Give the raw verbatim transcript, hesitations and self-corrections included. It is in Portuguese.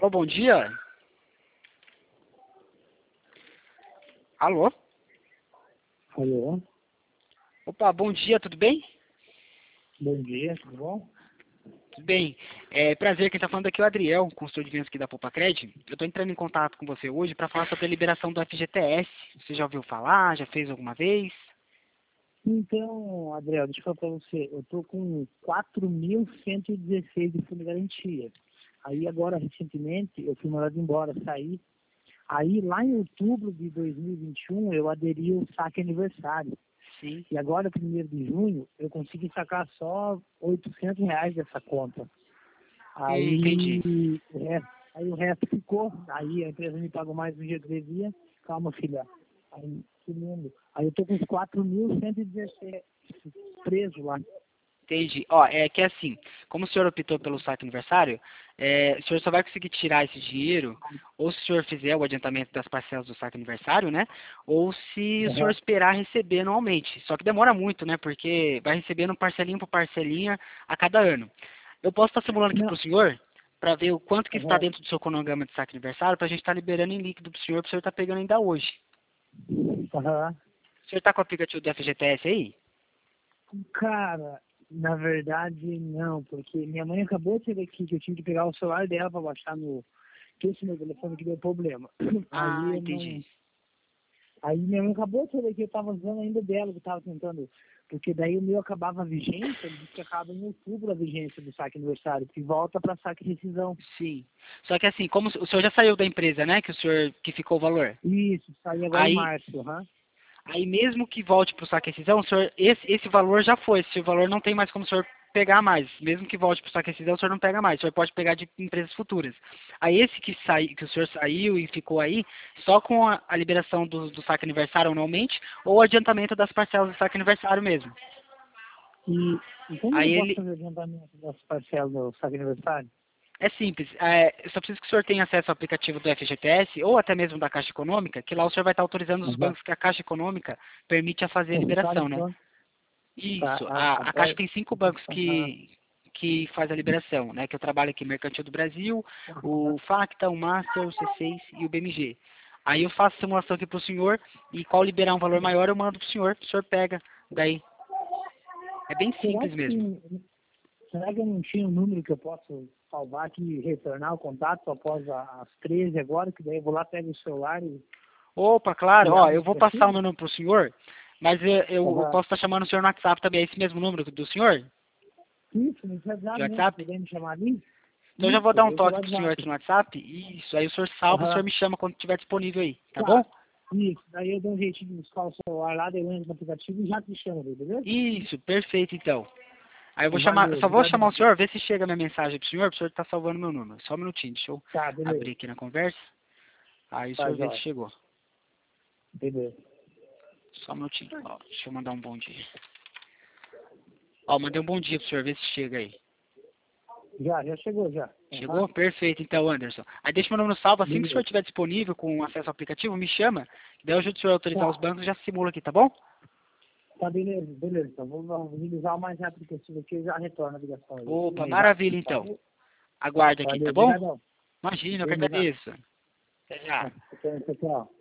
Ô, bom dia. Alô? Alô? Opa, bom dia, tudo bem? Bom dia, tudo bom? Tudo bem. É prazer, quem está falando aqui é o Adriel, consultor de vendas aqui da Popacred. Eu estou entrando em contato com você hoje para falar sobre a liberação do F G T S. Você já ouviu falar? Já fez alguma vez? Então, Adriel, deixa eu falar para você, eu tô com quatro mil cento e dezesseis de fundo de garantia. Aí agora, recentemente, eu fui mandado embora, saí. Aí lá em outubro de dois mil e vinte e um, eu aderi ao saque aniversário. Sim. E agora, primeiro de junho, eu consegui sacar só oitocentos reais dessa conta. Hum, entendi. Aí, o resto, aí o resto ficou. Aí a empresa me pagou mais do dia que devia. Calma, filha. Aí, que lindo. Aí eu tô com os quatro mil cento e dezesseis preso lá. Entendi. Ó, é que assim, como o senhor optou pelo saque aniversário, é, o senhor só vai conseguir tirar esse dinheiro ou se o senhor fizer o adiantamento das parcelas do saque aniversário, né? Ou se o senhor Uhum. esperar receber anualmente. Só que demora muito, né? Porque vai recebendo parcelinha por parcelinha a cada ano. Eu posso estar simulando aqui para Não. o senhor, para ver o quanto que está Uhum. dentro do seu cronograma de saque aniversário, para a gente estar liberando em líquido para o senhor, para o senhor estar pegando ainda hoje. Uhum. O senhor está com o aplicativo do F G T S aí? Cara, na verdade, não, porque minha mãe acabou de chegar aqui que eu tive que pegar o celular dela para baixar no. Que esse meu telefone que deu problema. Aí Ah, eu entendi. não. Aí minha mãe acabou de saber que eu tava usando ainda dela, que eu tava tentando, porque daí o meu acabava a vigência, ele disse que acaba em outubro a vigência do saque aniversário, que volta para saque e rescisão. Sim. Só que assim, como o senhor já saiu da empresa, né? Que o senhor que ficou o valor. Isso, saí agora em Aí, março, aham. aí mesmo que volte para o saque e rescisão, o senhor, esse, esse valor já foi. Esse valor não tem mais como o senhor pegar mais. Mesmo que volte para o saque e rescisão, o senhor não pega mais. O senhor pode pegar de empresas futuras. Aí esse que, sai, que o senhor saiu e ficou aí, só com a, a liberação do, do saque aniversário anualmente, ou o adiantamento das parcelas do saque aniversário mesmo. E, e como que Aí eu posso ele, fazer o adiantamento das parcelas do saque aniversário? É simples, é, eu só preciso que o senhor tenha acesso ao aplicativo do F G T S ou até mesmo da Caixa Econômica, que lá o senhor vai estar autorizando os Aham. bancos que a Caixa Econômica permite a fazer a Com os caras liberação, que né? vão. Tá, Isso, a, a, a, a Caixa a, tem cinco bancos aham, que, que faz a liberação, né? Que eu trabalho aqui, Mercantil do Brasil, o Facta, o Master, o C seis e o B M G. Aí eu faço a simulação aqui para o senhor e qual liberar um valor maior eu mando para o senhor, o senhor pega daí. É bem será simples que mesmo. tem, será que eu não tinha um número que eu posso salvar aqui e retornar o contato após a- as treze agora, que daí eu vou lá, pego o celular e, Opa, claro, e ó, abro eu o vou passar o aplicativo? meu número para o senhor, mas eu, eu Aham. posso estar chamando o senhor no WhatsApp também, é esse mesmo número do senhor? Isso, no WhatsApp De mesmo, se WhatsApp? puder me chamar ali. Então eu já vou Isso, dar um eu do toque pro senhor WhatsApp. aqui no WhatsApp, isso, aí o senhor salva, o senhor Aham. me chama quando estiver disponível aí, tá bom? Tá. Isso, daí eu dou um jeitinho de buscar o celular lá, daí eu entro no aplicativo e já te chamo, beleza? Isso, perfeito então. Aí eu vou Então, chamar, eu valeu, só vou chamar obrigadão. o senhor, ver se chega a minha mensagem pro senhor, pro senhor tá salvando meu número. Só um minutinho, deixa eu Tá, beleza. abrir aqui na conversa, aí o Tá, senhor vê se jóia. chegou. Beleza. Só um minutinho, ó, deixa eu mandar um bom dia. Ó, mandei um bom dia pro senhor, ver se chega aí. Já, já chegou, já. Aham. Chegou? Perfeito, então, Anderson. Aí deixa meu número salvo, assim que o senhor Beleza. estiver disponível com acesso ao aplicativo, me chama, daí eu ajudo o senhor a autorizar os Tá. bancos e já simula aqui, tá bom? Tá, beleza, beleza. Então vou vou utilizar o mais rápido possível aqui e já retorno a ligação aí. Opa, Aí já. maravilha então. Valeu, Aguarde aqui, valeu, tá bom? obrigadão. Imagina, eu que Beleza. agradeço. Até já. Tchau, tchau.